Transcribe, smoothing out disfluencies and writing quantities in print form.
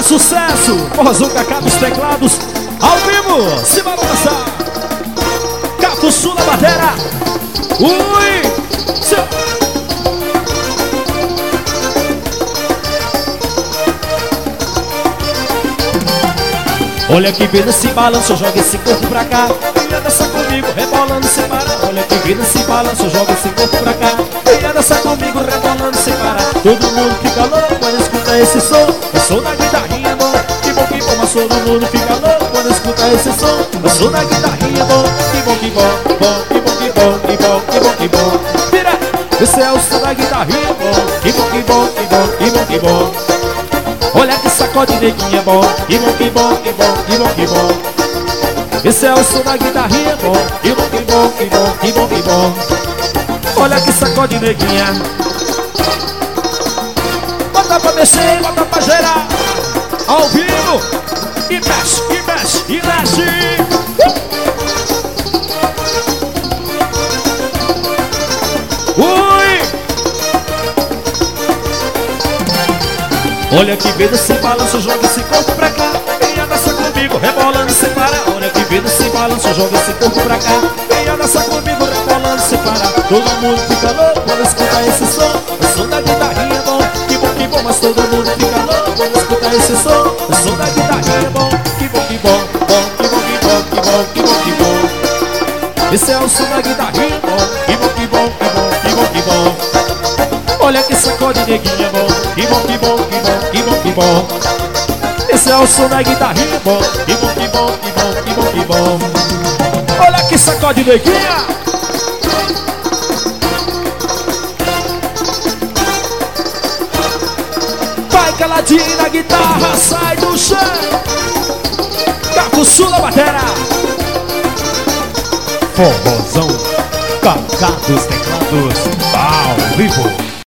sucesso! Forrozão Cacá dos teclados, ao vivo, se balança! Cafuçu na batera! Ui! Seu... Olha que vida se balança, joga esse corpo pra cá. Venha dançar comigo, rebolando sem parar. Olha que vida se balança, joga esse corpo pra cá. Venha dançar comigo, rebolando sem parar. Todo mundo fica louco quando escuta esse som. Eu sou da guitarrinha bom, que bom, mas todo mundo fica louco quando escuta esse som. Eu sou da guitarrinha bom, que bom, bom, que bom, que bom, que bom, que bom, que bom. Vira! Esse é o som da guitarrinha bom, que bom, que bom, que bom, que bom, que bom. Olha que sacode neguinha bom, que bom, que bom, que bom, que bom, que bom. Esse é o som da guitarrinha bom, que bom, que bom, que bom, que bom, que bom. Olha que sacode neguinha. Bota pra mexer, bota pra gerar. Ao vivo. E mexe, e mexe, e mexe. Ui! Olha que vida se balança, joga esse corpo pra cá. Venha dançar comigo, rebolando sem parar. Olha que vida se balança, joga esse corpo pra cá. Venha dançar comigo, rebolando sem parar. Todo mundo fica louco quando escuta esse som. O som da guitarrinha bom, que bom, mas todo mundo fica louco quando escuta esse som. O som da guitarrinha bom, que bom, bom, que bom, que bom, que bom, que bom, que bom. Esse é o som da guitarrinha bom, que bom, que bom, que bom, que bom, que bom. Olha que sacode neguinha bom, que bom, que bom, que bom, que bom, que bom. Esse é o som da guitarrinha bom, que bom, que bom, que bom, que bom, que bom. Olha que sacode neguinha. Vai caladinho na guitarra, sai do chão. Cafuçu na batera. Forrozão Cacá dos teclados, ao vivo.